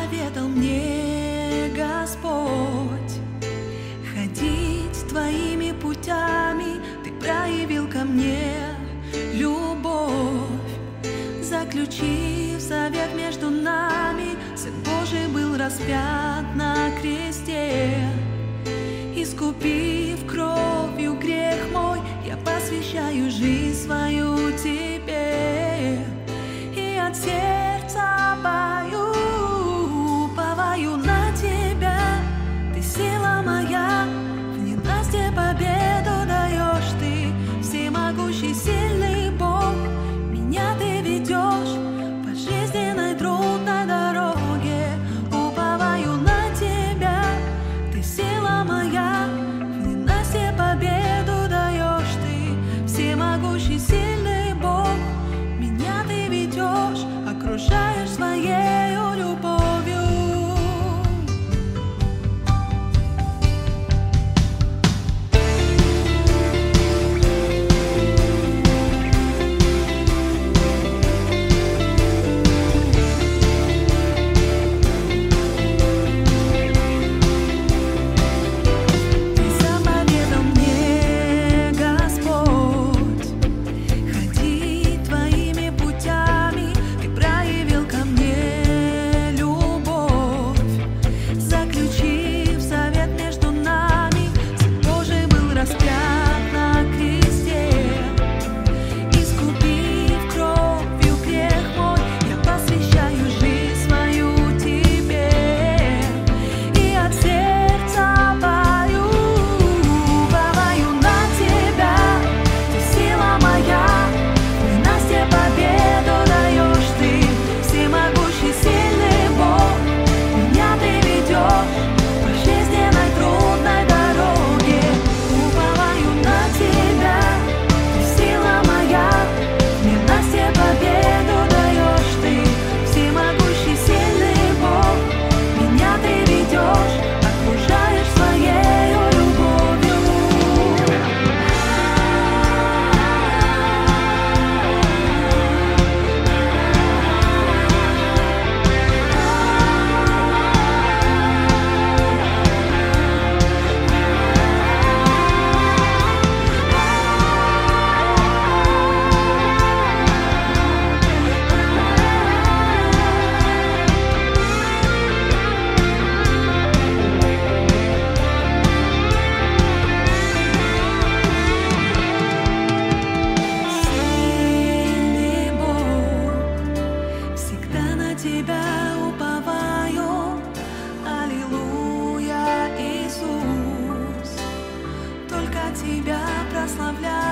заповедал мне Господь ходить твоими путями. Ты проявил ко мне любовь, заключив завет между нами. Сын Божий был распят на кресте, искупив кровью грех мой. Я посвящаю жизнь свою тебе, и от сердца пою на тебя. Ты сила моя, в ненастье победу даешь. Ты всемогущий, сильный Бог, меня ты ведешь по жизненной трудной дороге. Уповаю на тебя, ты сила моя, в ненастье победу даешь. Ты всемогущий, сильный Бог, меня ты ведешь, окружаешь своею любовью. Тебя уповаю, аллилуйя, Иисус, только Тебя прославляю.